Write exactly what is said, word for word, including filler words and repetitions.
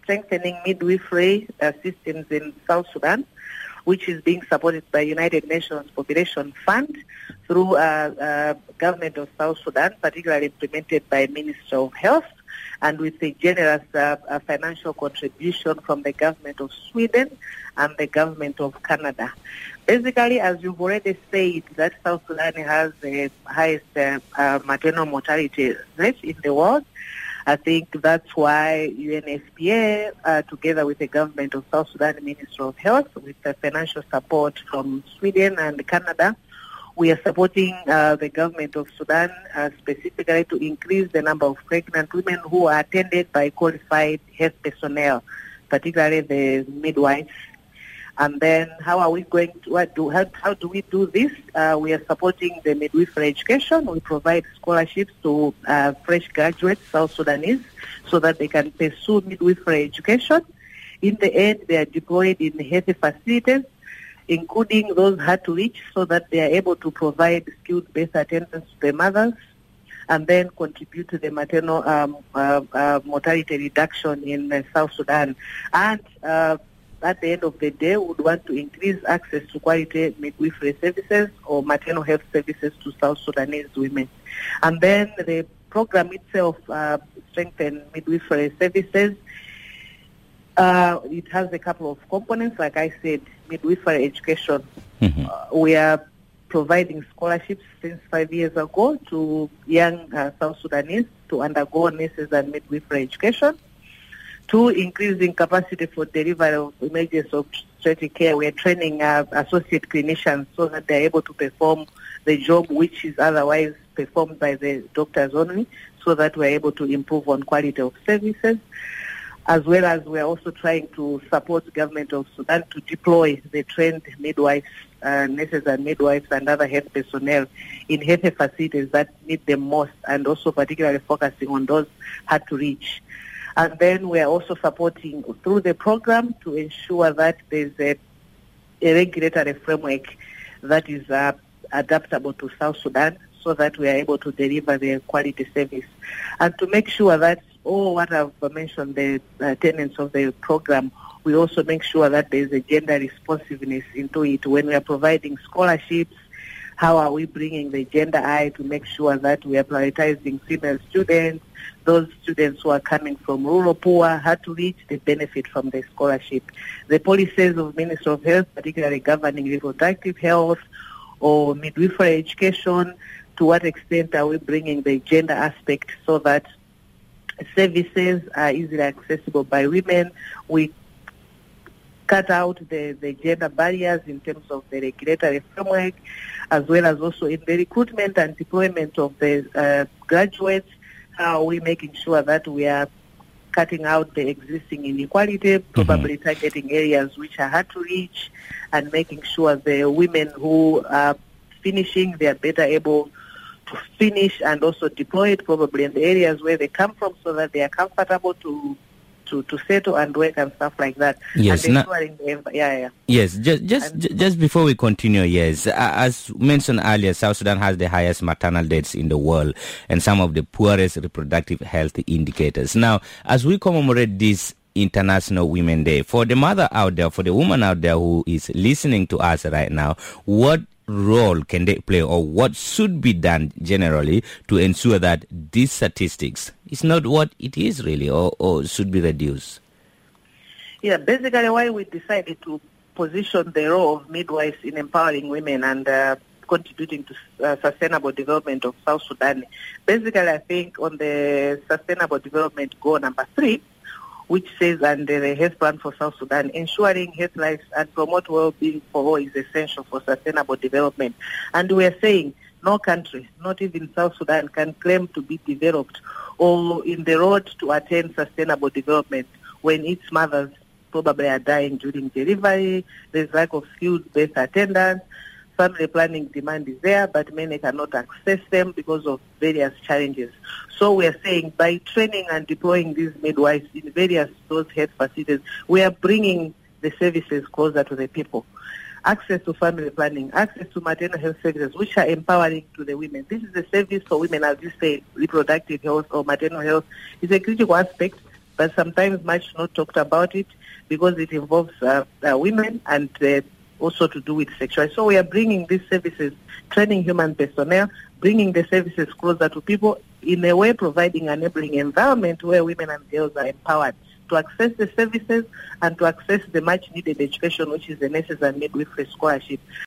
strengthening midwifery uh, systems in South Sudan, which is being supported by United Nations Population Fund through uh, uh, government of South Sudan, particularly implemented by Ministry of Health, and with a generous uh, uh, financial contribution from the government of Sweden and the government of Canada. Basically, as you've already said, that South Sudan has the highest uh, uh, maternal mortality rate in the world. I think that's why U N F P A, uh, together with the government of South Sudan Ministry of Health, with the financial support from Sweden and Canada, we are supporting uh, the government of Sudan uh, specifically to increase the number of pregnant women who are attended by qualified health personnel, particularly the midwives. And then how are we going to, what do, how, how do we do this? Uh, we are supporting the midwifery education. We provide scholarships to uh, fresh graduates, South Sudanese, so that they can pursue midwifery education. In the end, they are deployed in healthy facilities, including those hard to reach, so that they are able to provide skilled-based attendance to the mothers and then contribute to the maternal um, uh, uh, mortality reduction in uh, South Sudan. And uh, at the end of the day, we would want to increase access to quality midwifery services or maternal health services to South Sudanese women. And then the program itself, uh, strengthen midwifery services. Uh, it has a couple of components, like I said, midwifery education. Mm-hmm. Uh, we are providing scholarships since five years ago to young uh, South Sudanese to undergo nurses and midwifery education. Two, increasing capacity for delivery of emergency obstetric care. We are training uh, associate clinicians so that they are able to perform the job which is otherwise performed by the doctors only, so that we are able to improve on quality of services. As well as we are also trying to support the government of Sudan to deploy the trained midwives, uh, nurses and midwives and other health personnel in health facilities that need them most, and also particularly focusing on those hard to reach. And then we are also supporting through the program to ensure that there's a, a regulatory framework that is uh, adaptable to South Sudan, so that we are able to deliver the quality service. And to make sure that all what I've mentioned, the uh, tenets of the program, we also make sure that there's a gender responsiveness into it. When we are providing scholarships, how are we bringing the gender eye to make sure that we are prioritizing female students, those students who are coming from rural poor, hard to reach, they benefit from the scholarship. The policies of Ministry of Health, particularly governing reproductive health or midwifery education, to what extent are we bringing the gender aspect so that services are easily accessible by women? We cut out the, the gender barriers in terms of the regulatory framework, as well as also in the recruitment and deployment of the uh, graduates. How are we making sure that we are cutting out the existing inequality, probably mm-hmm. targeting areas which are hard to reach, and making sure the women who are finishing, they are better able to finish and also deploy it probably in the areas where they come from, so that they are comfortable to to, to settle and work and stuff like that. Yes, and now, the, yeah, yeah. Yes, just just and, just before we continue, yes, as mentioned earlier, South Sudan has the highest maternal deaths in the world and some of the poorest reproductive health indicators. Now, as we commemorate this International Women's Day, for the mother out there, for the woman out there who is listening to us right now, what role can they play, or what should be done generally to ensure that these statistics is not what it is really, or, or should be reduced? Yeah, basically why we decided to position the role of midwives in empowering women and uh, contributing to uh, sustainable development of South Sudan. Basically, I think on the sustainable development goal number three, which says under the health plan for South Sudan, ensuring health lives and promote well-being for all is essential for sustainable development. And we are saying no country, not even South Sudan, can claim to be developed or in the road to attain sustainable development when its mothers probably are dying during delivery, there's lack of skilled-based attendance, family planning demand is there, but many cannot access them because of various challenges. So we are saying by training and deploying these midwives in various those health facilities, we are bringing the services closer to the people. Access to family planning, access to maternal health services, which are empowering to the women. This is a service for women, as you say, reproductive health or maternal health is a critical aspect, but sometimes much not talked about it because it involves uh, uh, women and uh, also to do with sexuality. So we are bringing these services, training human personnel, bringing the services closer to people, in a way providing an enabling environment where women and girls are empowered to access the services and to access the much needed education, which is the necessary midwifery scholarship.